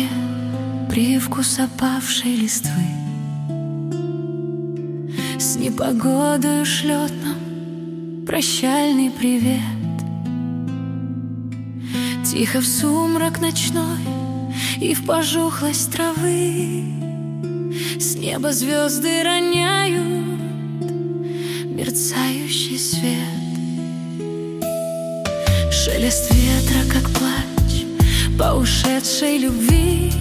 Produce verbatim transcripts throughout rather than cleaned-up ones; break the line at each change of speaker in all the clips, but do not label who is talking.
воздухе привкус опавшей листвы. С непогодою шлет нам прощальный привет. Тихо в сумрак ночной и в пожухлость травы с неба звезды роняют мерцающий свет. Шелест ветра, как плач по ушедшей любви,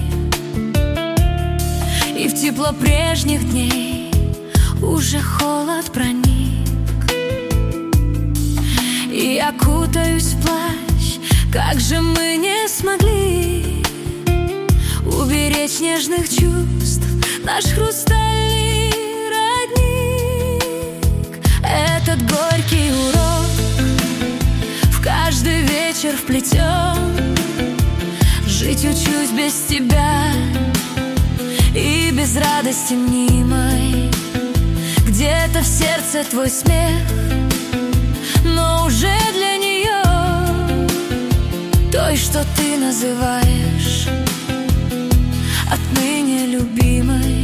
и в тепло прежних дней уже холод проник. И я кутаюсь в плащ, как же мы не смогли уберечь нежных чувств наш хрустальный родник. Этот горький урок в каждый вечер вплетен. Жить учусь без тебя и без радости мнимой. Где-то в сердце твой смех, но уже для нее, той, что ты называешь отныне любимой.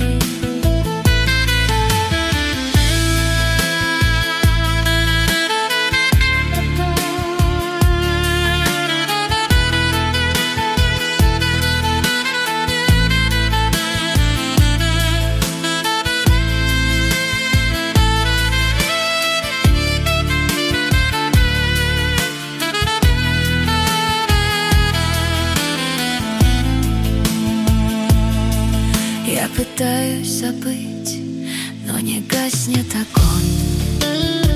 Я пытаюсь забыть, но не гаснет огонь,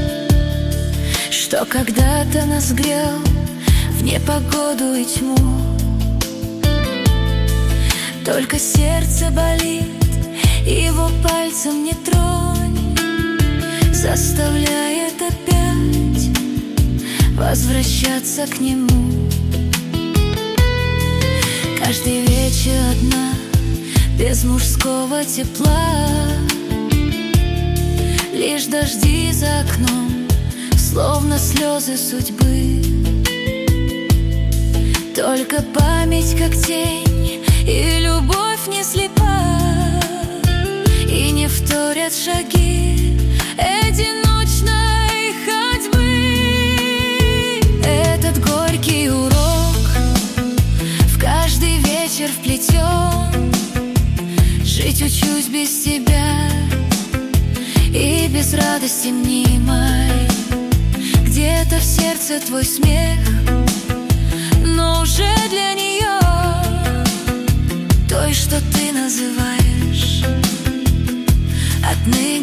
что когда-то нас грел в непогоду и тьму. Только сердце болит, его пальцем не тронь, заставляет опять возвращаться к нему. Каждый вечер одна, без мужского тепла, лишь дожди за окном, словно слезы судьбы. Только память как тень, и любовь не слепа, и не вторят шаги одиночной ходьбы. Этот горький урок в каждый вечер вплетен. Жить учусь без тебя и без радости мнимой. Где-то в сердце твой смех, но уже для нее, той, что ты называешь отныне